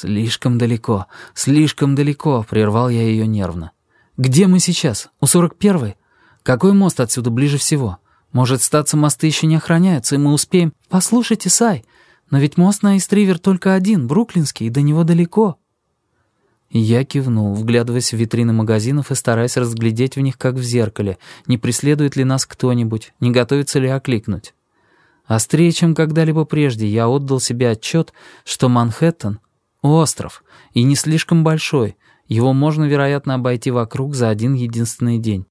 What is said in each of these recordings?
слишком далеко», — прервал я ее нервно. «Где мы сейчас? У 41-й? Какой мост отсюда ближе всего? Может, статься мосты еще не охраняются, и мы успеем...» «Послушайте, Сай, но ведь мост на Ист-Ривер только один, Бруклинский, и до него далеко». Я кивнул, вглядываясь в витрины магазинов и стараясь разглядеть в них, как в зеркале, не преследует ли нас кто-нибудь, не готовится ли окликнуть. Острее, чем когда-либо прежде, я отдал себе отчет, что Манхэттен — остров, и не слишком большой, его можно, вероятно, обойти вокруг за один единственный день.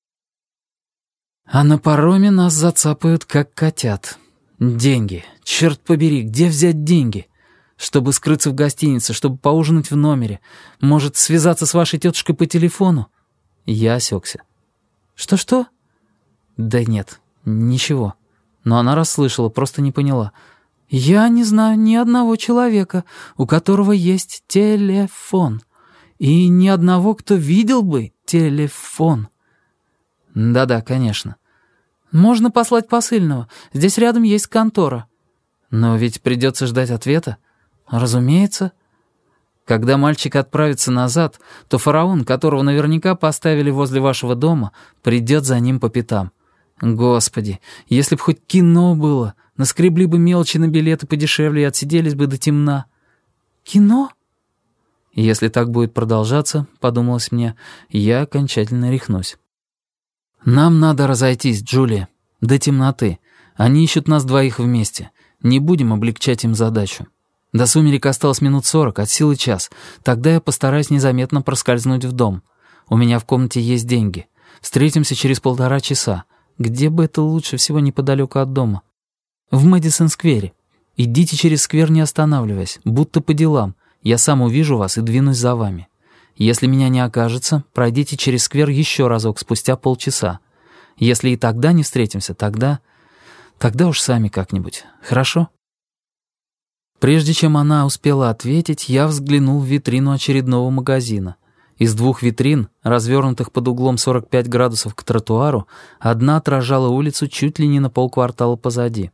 А на пароме нас зацапают, как котят. Деньги. Черт побери, где взять деньги? Чтобы скрыться в гостинице, чтобы поужинать в номере. Может, связаться с вашей тетушкой по телефону?» Я осекся. «Что-что?» «Да нет, ничего». Но она расслышала, просто не поняла. «Я не знаю ни одного человека, у которого есть телефон. И ни одного, кто видел бы телефон». «Да-да, конечно». «Можно послать посыльного. Здесь рядом есть контора». «Но ведь придется ждать ответа». «Разумеется». «Когда мальчик отправится назад, то фараон, которого наверняка поставили возле вашего дома, придет за ним по пятам. Господи, если б хоть кино было, наскребли бы мелочи на билеты подешевле и отсиделись бы до темна». «Кино?» «Если так будет продолжаться, — подумалось мне, — я окончательно рехнусь». «Нам надо разойтись, Джулия, до темноты. Они ищут нас двоих вместе. Не будем облегчать им задачу. До сумерек осталось минут 40, от силы час. Тогда я постараюсь незаметно проскользнуть в дом. У меня в комнате есть деньги. Встретимся через 1,5 часа. Где бы это лучше всего неподалеку от дома? В Мэдисон-сквере. Идите через сквер, не останавливаясь, будто по делам. Я сам увижу вас и двинусь за вами. Если меня не окажется, пройдите через сквер еще разок спустя полчаса. Если и тогда не встретимся, тогда уж сами как-нибудь. Хорошо?» Прежде чем она успела ответить, я взглянул в витрину очередного магазина. Из 2 витрин, развернутых под углом 45 градусов к тротуару, одна отражала улицу чуть ли не на полквартала позади.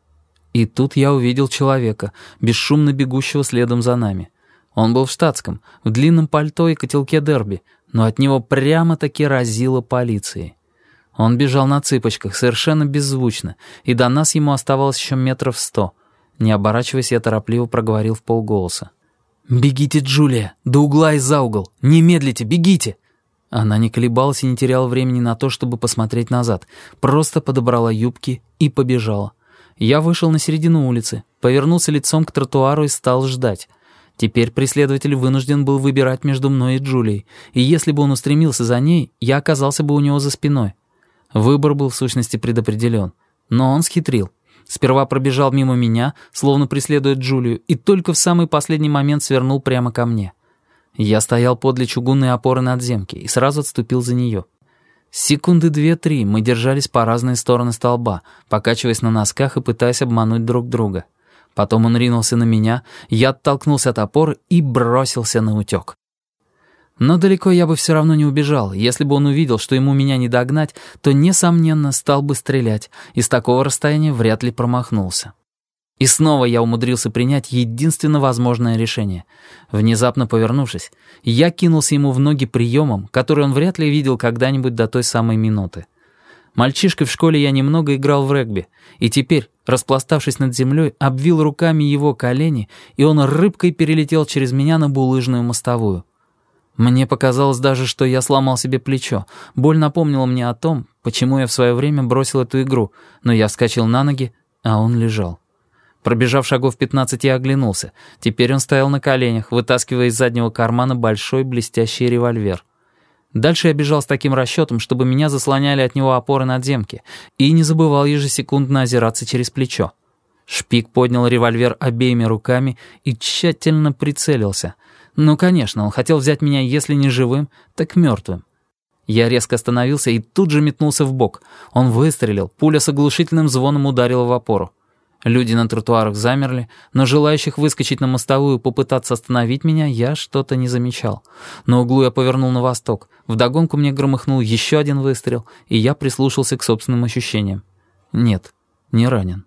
И тут я увидел человека, бесшумно бегущего следом за нами. Он был в штатском, в длинном пальто и котелке дерби, но от него прямо-таки разило полицией. Он бежал на цыпочках, совершенно беззвучно, и до нас ему оставалось еще 100 метров. Не оборачиваясь, я торопливо проговорил вполголоса. «Бегите, Джулия, до угла и за угол! Не медлите, бегите!» Она не колебалась и не теряла времени на то, чтобы посмотреть назад. Просто подобрала юбки и побежала. Я вышел на середину улицы, повернулся лицом к тротуару и стал ждать. Теперь преследователь вынужден был выбирать между мной и Джулией, и если бы он устремился за ней, я оказался бы у него за спиной. Выбор был в сущности предопределен, но он схитрил. Сперва пробежал мимо меня, словно преследуя Джулию, и только в самый последний момент свернул прямо ко мне. Я стоял подле чугунной опоры надземки и сразу отступил за нее. Секунды 2-3 мы держались по разные стороны столба, покачиваясь на носках и пытаясь обмануть друг друга. Потом он ринулся на меня, я оттолкнулся от опоры и бросился наутек. Но далеко я бы все равно не убежал. Если бы он увидел, что ему меня не догнать, то, несомненно, стал бы стрелять, и с такого расстояния вряд ли промахнулся. И снова я умудрился принять единственно возможное решение. Внезапно повернувшись, я кинулся ему в ноги приемом, который он вряд ли видел когда-нибудь до той самой минуты. Мальчишкой в школе я немного играл в регби, и теперь, распластавшись над землей, обвил руками его колени, и он рыбкой перелетел через меня на булыжную мостовую. Мне показалось даже, что я сломал себе плечо. Боль напомнила мне о том, почему я в свое время бросил эту игру, но я вскочил на ноги, а он лежал. Пробежав шагов 15, я оглянулся. Теперь он стоял на коленях, вытаскивая из заднего кармана большой блестящий револьвер. Дальше я бежал с таким расчетом, чтобы меня заслоняли от него опоры надземки, и не забывал ежесекундно озираться через плечо. Шпик поднял револьвер обеими руками и тщательно прицелился. Ну, конечно, он хотел взять меня, если не живым, так мертвым. Я резко остановился и тут же метнулся вбок. Он выстрелил, пуля с оглушительным звоном ударила в опору. Люди на тротуарах замерли, но желающих выскочить на мостовую и попытаться остановить меня я что-то не замечал. На углу я повернул на восток. Вдогонку мне громыхнул еще один выстрел, и я прислушался к собственным ощущениям. Нет, не ранен.